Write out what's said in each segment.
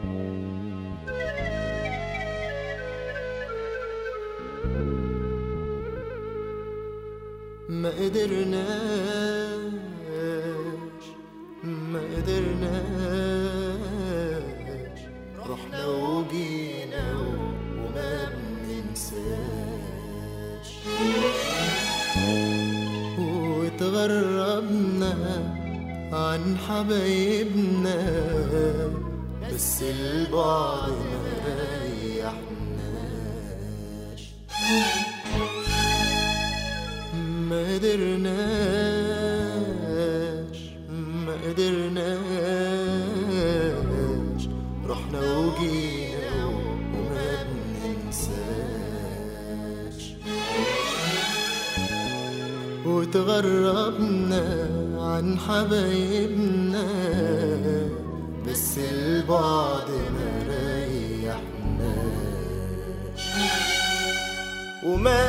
ما قدرناش رحنا وجينا وما بننساش، واتغربنا عن حبايبنا بس البعد ما ريحناش. ما قدرناش رحنا وجينا وما بننساش، وتغربنا عن حبايبنا بس البعد ما ريحناش. وما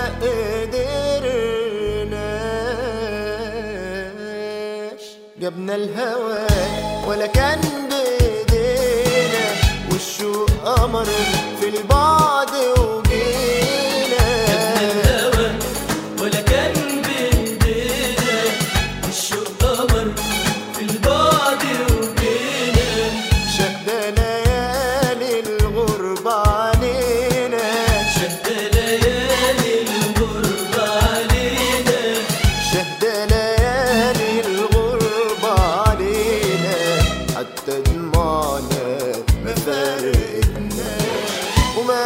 قدرناش جبنا الهوى ولا كان بايدينا، والشوق قمر في البعد وجينا. جبنا الهوى ولا كان بايدينا، والشوق قمر في البعد وجينا. شد ليالي الغربة علينا، شد ليالي الغربة علينا، شد ليالي الغربة علينا، حتى دموعنا ما فرقتناش. وما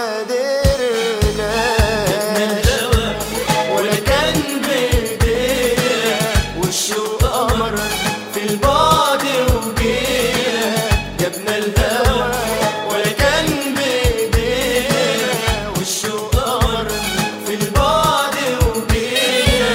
قدرناش ولا كان بايدينا، والشوق قمر في البعد وجينا. جبنا الهوى ولا كان بايدينا، والشوق قمر في البعد وجينا.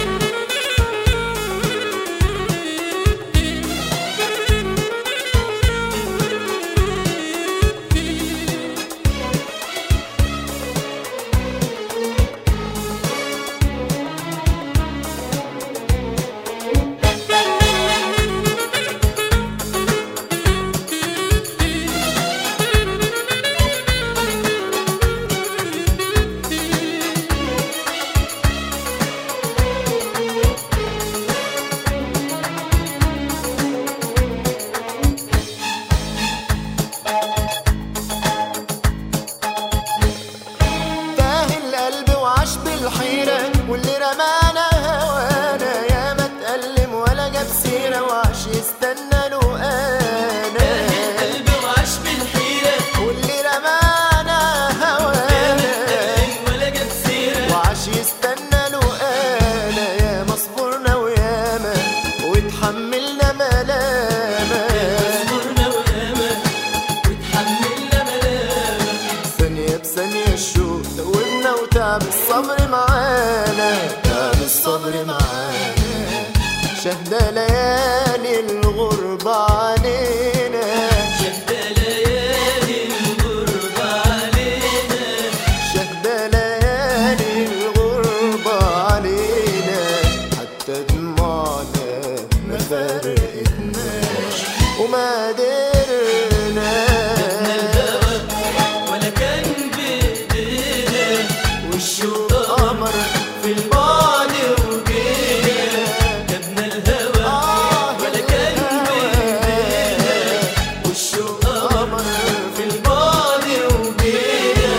الحيرة واللي رمانا هوانا يا ما تألم ولا جاب سيرة، وعش يستنى له أنا. القلب وعاش بالحيرة واللي رمانا هوانا ولا جاب سيرة، وعش يستنى له أنا. يا ما صبرنا وياما واتحملنا ملامة، صبرنا وياما واتحملنا ملامة. ثانية بثانية الشوق دوبنا وتعب الصبر معانا، تعب الصبر معانا. شهد ليالي الغربة علينا، شهد ليالي الغربة علينا، شهد ليالي الغربة علينا، حتى دموعنا ما فرقتناش. وما قدرناش ولا كان بايدينا، والشوق قمر في البعد وجينا. جبنا الهوى ولا كان بايدينا، والشوق قمر في البعد وجينا.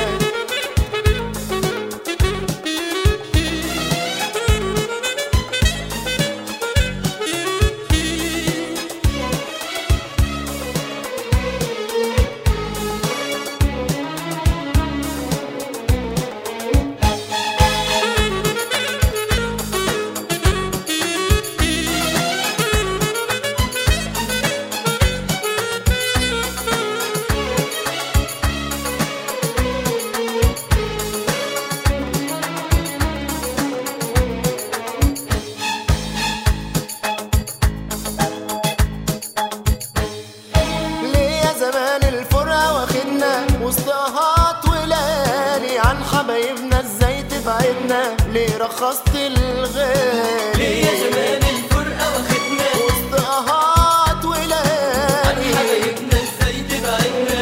وصداهات وليالي عن حبايبنا، ازاي تبعدنا ليه رخصت الغالي؟ ليه يا زمان الفرقة واخدنا وصداهات وليالي عن حبايبنا، ازاي تبعدنا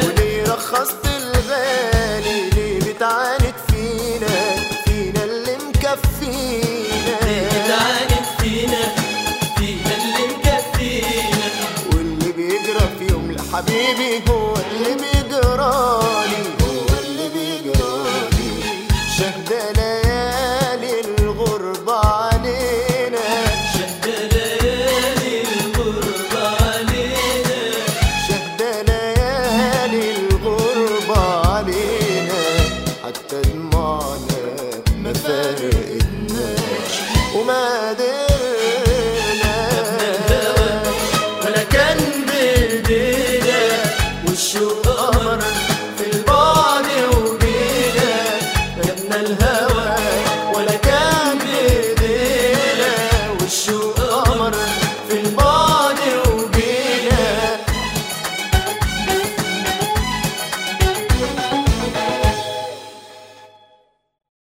هو اللي بيجرالي شهد ليالي الغربة علينا شهد ليالي الغربة علينا شهد ليالي الغربة علينا حتى دموعنا ما فرقتناش وما قدرنا ولا كان بايدينا والشوق قمر في البعد وجينا جبنا الهوى